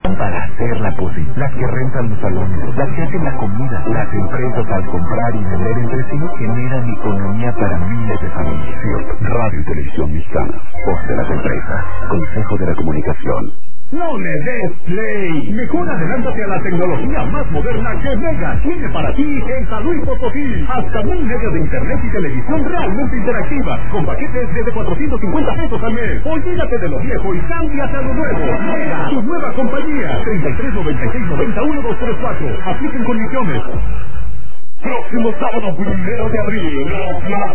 para hacerla posible. Las que rentan los salones, las que hacen la comida, las empresas al comprar y vender entre sí generan economía para miles de familias. Radio y Televisión Mexicana. Voz de las empresas. Consejo de la Comunicación. No le des play. Mejor adelántate a la tecnología más moderna que Mega tiene para ti en San Luis Potosí. Hasta 1000 megas de internet y televisión realmente interactiva, con paquetes desde 450 pesos al mes. Olvídate de lo viejo y cámbiate a lo nuevo. Mega, tu nueva compañía. 33 96 91 234. Apliquen condiciones. Próximo sábado 1 de abril.